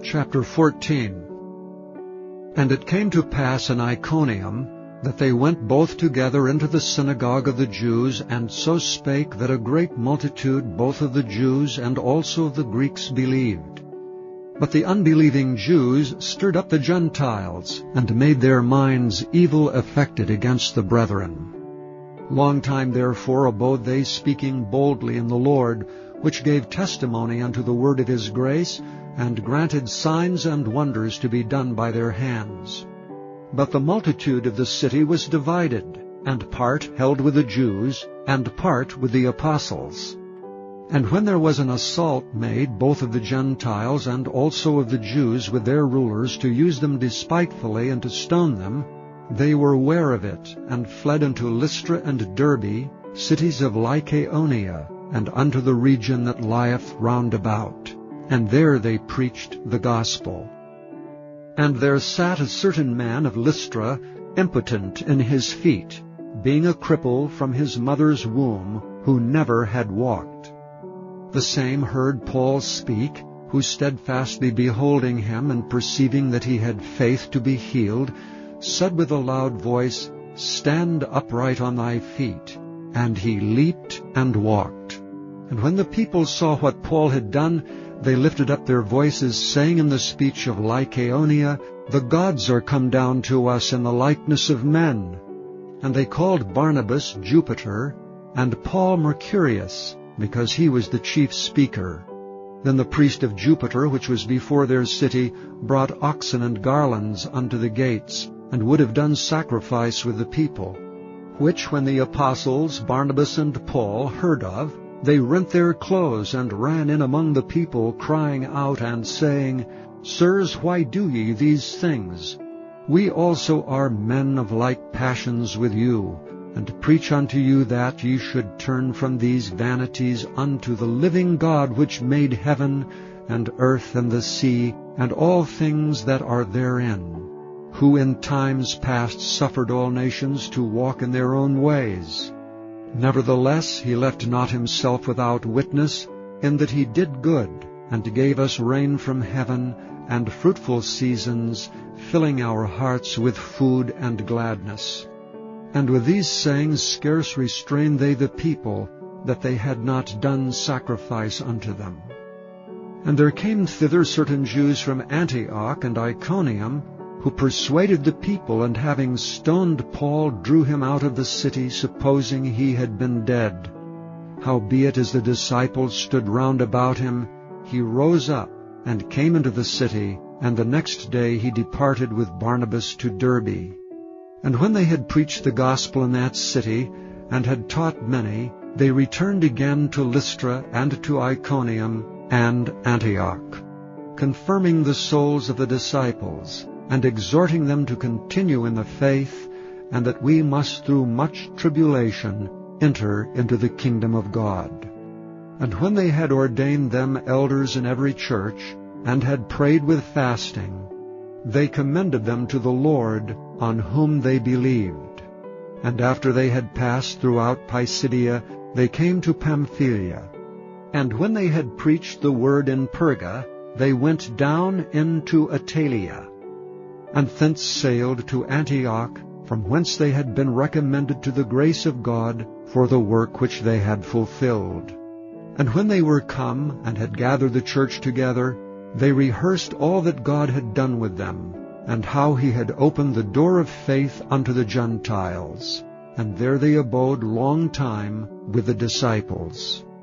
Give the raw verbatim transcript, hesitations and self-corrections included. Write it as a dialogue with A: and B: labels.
A: Chapter fourteen. And it came to pass in Iconium that they went both together into the synagogue of the Jews, and so spake that a great multitude both of the Jews and also of the Greeks believed. But the unbelieving Jews stirred up the Gentiles, and made their minds evil affected against the brethren. Long time therefore abode they speaking boldly in the Lord, which gave testimony unto the word of his grace, and granted signs and wonders to be done by their hands. But the multitude of the city was divided, and part held with the Jews, and part with the apostles. And when there was an assault made both of the Gentiles and also of the Jews with their rulers to use them despitefully and to stone them, they were ware of it, and fled unto Lystra and Derbe, cities of Lycaonia, and unto the region that lieth round about. And there they preached the gospel. And there sat a certain man of Lystra, impotent in his feet, being a cripple from his mother's womb, who never had walked. The same heard Paul speak, who steadfastly beholding him, and perceiving that he had faith to be healed, said with a loud voice, Stand upright on thy feet. And he leaped and walked. And when the people saw what Paul had done, they lifted up their voices, saying in the speech of Lycaonia, The gods are come down to us in the likeness of men. And they called Barnabas Jupiter, and Paul Mercurius, because he was the chief speaker. Then the priest of Jupiter, which was before their city, brought oxen and garlands unto the gates, and would have done sacrifice with the people. Which when the apostles Barnabas and Paul heard of, they rent their clothes, and ran in among the people, crying out and saying, Sirs, why do ye these things? We also are men of like passions with you, and preach unto you that ye should turn from these vanities unto the living God, which made heaven, and earth, and the sea, and all things that are therein, who in times past suffered all nations to walk in their own ways. Nevertheless he left not himself without witness, in that he did good, and gave us rain from heaven, and fruitful seasons, filling our hearts with food and gladness. And with these sayings scarce restrained they the people, that they had not done sacrifice unto them. And there came thither certain Jews from Antioch and Iconium, who persuaded the people, and having stoned Paul, drew him out of the city, supposing he had been dead. Howbeit, as the disciples stood round about him, he rose up, and came into the city, and the next day he departed with Barnabas to Derbe. And when they had preached the gospel in that city, and had taught many, they returned again to Lystra, and to Iconium, and Antioch, confirming the souls of the disciples, and exhorting them to continue in the faith, and that we must through much tribulation enter into the kingdom of God. And when they had ordained them elders in every church, and had prayed with fasting, they commended them to the Lord, on whom they believed. And after they had passed throughout Pisidia, they came to Pamphylia. And when they had preached the word in Perga, they went down into Attalia, and thence sailed to Antioch, from whence they had been recommended to the grace of God for the work which they had fulfilled. And when they were come, and had gathered the church together, they rehearsed all that God had done with them, and how he had opened the door of faith unto the Gentiles. And there they abode long time with the disciples.